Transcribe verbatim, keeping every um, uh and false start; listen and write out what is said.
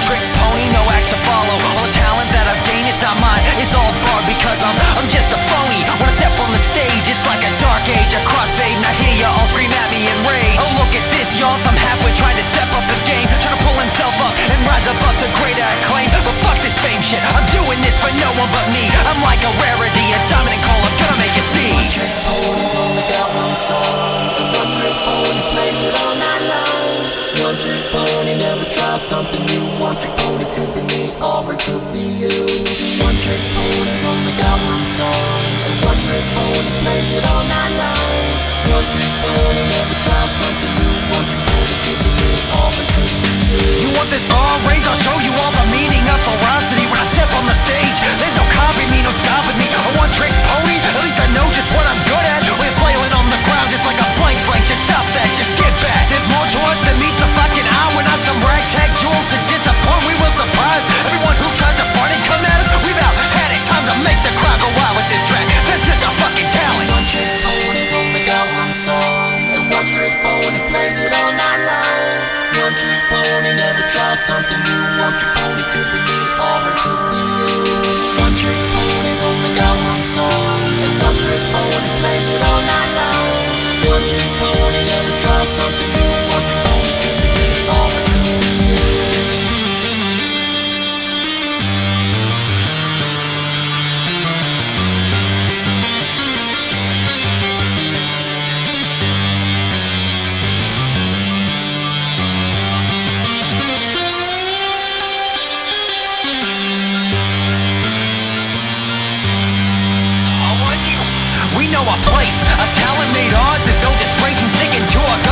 one-trick pony, no axe to follow. All the talent that I've gained is not mine, it's all borrowed because I'm I'm just a phony. When I step on the stage, it's like a dark age, a crossfade, and I hear ya all scream at me in rage. Oh, look at this, y'all, some halfway trying to step up his game, trying to pull himself up and rise above to greater acclaim. But fuck this fame shit, I'm doing this for no one but me. I'm like a rarity, a diamond and coal, I'm gonna make it see. One-trick ponies only got one song, and one-trick pony plays it all night long. One-trick pony never tries something new. One-trick pony could be me or it could be you. One-trick ponies only got one song, and one-trick pony plays it all night long. One-trick pony never tries something new. One-trick pony could be me or it could be you. You want this bar raised? I'll show you all the meaning of ferocity. When I step on the stage, there's no copying me, no stopping me. A one-trick pony, at least I know just what I'm good at. We're flailing on the ground just like a blank flame. Just stop that, just get back. There's more to us than meets the fucking eye. We're not some ragtag jewel to disappoint. We will surprise everyone who tries to front and come at us. We've out had it, time to make the crowd go wild with this track. That's just our fucking talent. One-trick ponies only got one song, and one-trick pony plays it all night long. One-trick pony never tries something new. One-trick pony could be me or it could be you. One-trick ponies only got one song, and one-trick pony plays it all night long. One-trick pony never tries something new. One-trick pony could be me or it could be you. We know our place, a talent made ours. There's no disgrace in sticking to our guns.